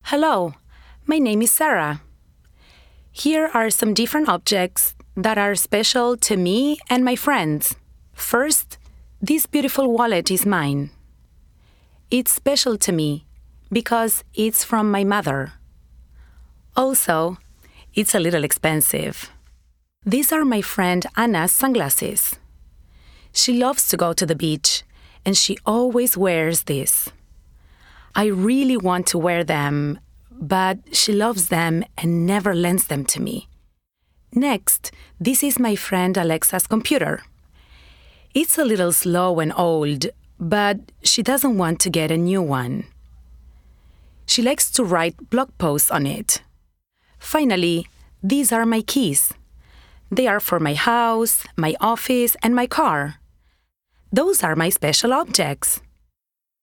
Hello, my name is Sarah. Here are some different objects that are special to me and my friends. First, this beautiful wallet is mine. It's special to me because it's from my mother. Also, it's a little expensive. These are my friend Anna's sunglasses. She loves to go to the beach, and she always wears this. I really want to wear them, but she loves them and never lends them to me. Next, this is my friend Alexa's computer. It's a little slow and old, but she doesn't want to get a new one. She likes to write blog posts on it. Finally, these are my keys. They are for my house, my office, and my car. Those are my special objects.